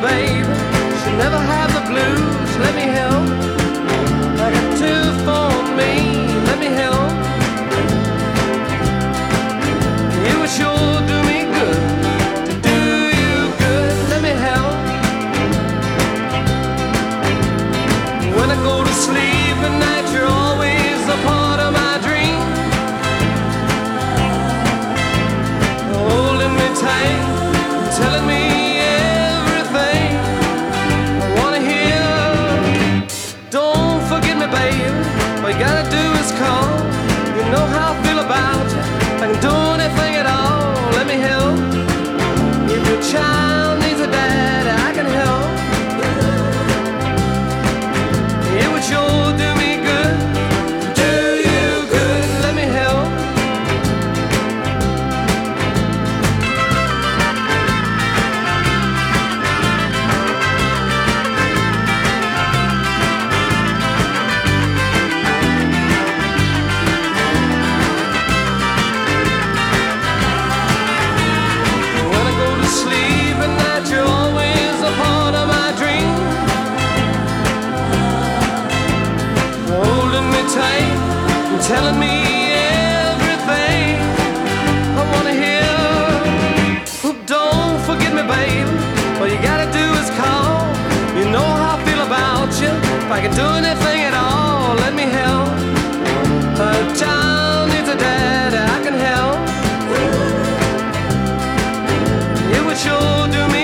baby. She'll never have the blues. Let me help. I got two for me. Let me help. You would sure do me good. To do you good. Let me help. When I go to sleep at night, you're always a part of my dream. Holding me tight, telling me everything I wanna hear. Don't forget me, baby. All you gotta do is call. You know how I feel about you. I can do anything at all. Let me help. If your child needs a dad, I can help. It would sure do me good. Do you good. Let me help. When I go to sleep at night, you're always a part of my dream. Holding me tight and telling me everything I wanna hear. Oh, don't forget me, baby. All you gotta do is call. You know how I feel about you. If I can do anything at all, let me help. A child needs a dad, I can help. It would sure do me